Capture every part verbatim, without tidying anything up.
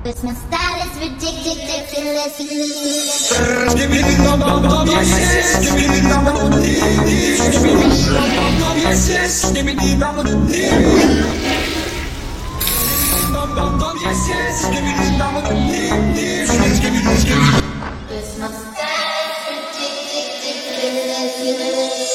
Cause my style is ridiculous. Give me the number, number, yes, yes. Give me the number, give me the number, yes, yes. Give me the number, number, yes, yes. Give me the number, give me the number. Cause my style is ridiculous.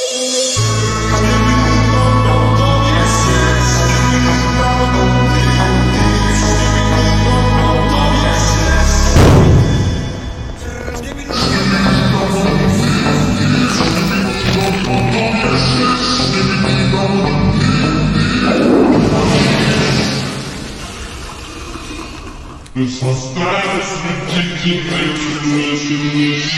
It's my style, it's ridiculous.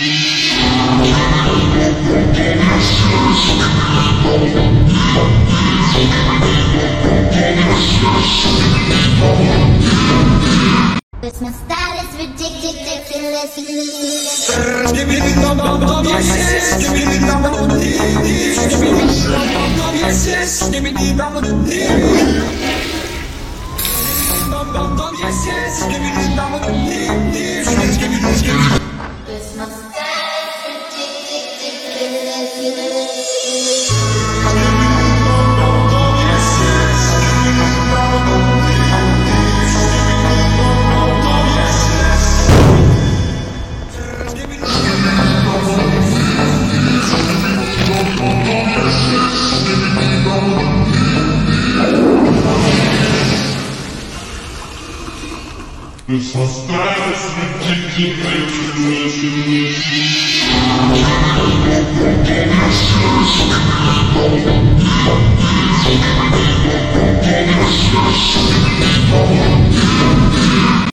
Cause my style is ridiculous. Give me the number, yes, yes. Give me the number, give me the number, yes, yes. Give me the number, yes, yes. Give me the number, give me the number. Cause my style is ridiculous. It's my style, it's ridiculous.